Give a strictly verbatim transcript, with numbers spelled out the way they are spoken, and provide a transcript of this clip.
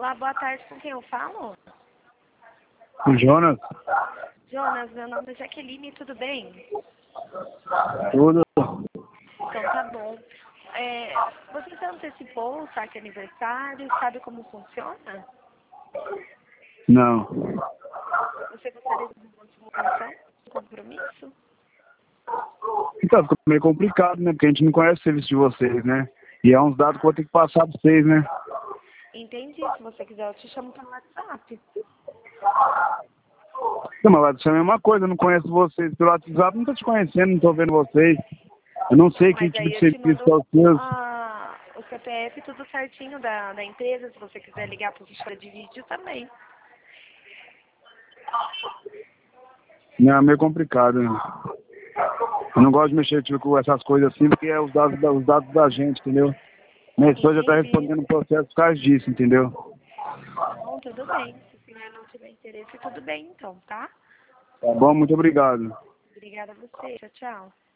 Olá, boa tarde, com quem eu falo? O Jonas? Jonas, meu nome é Jaqueline, tudo bem? Tudo. Então tá bom. É, você já antecipou o saque aniversário? Sabe como funciona? Não. Você gostaria de uma divulgação? Um compromisso? Então, ficou meio complicado, né? Porque a gente não conhece o serviço de vocês, né? E é uns dados que eu vou ter que passar pra vocês, né? Entendi. Se você quiser, eu te chamo pelo WhatsApp. Não, mas isso é a mesma coisa, eu não conheço vocês pelo WhatsApp, não tô te conhecendo, não tô vendo vocês. Eu não sei que Mas tipo aí de eu te serviço mando é o seu. a, o C P F tudo certinho da, da empresa, se você quiser ligar para o de vídeo também. Não, é meio complicado, né? Eu não gosto de mexer tipo, com essas coisas assim, porque é os dados, da- os dados da gente, entendeu? Minha esposa já tá Entendi. respondendo o processo por causa disso, entendeu? Não, tudo bem. Se o senhor não tiver interesse, tudo bem então, tá? Tá bom, muito obrigado. Obrigada a você. Tchau, tchau.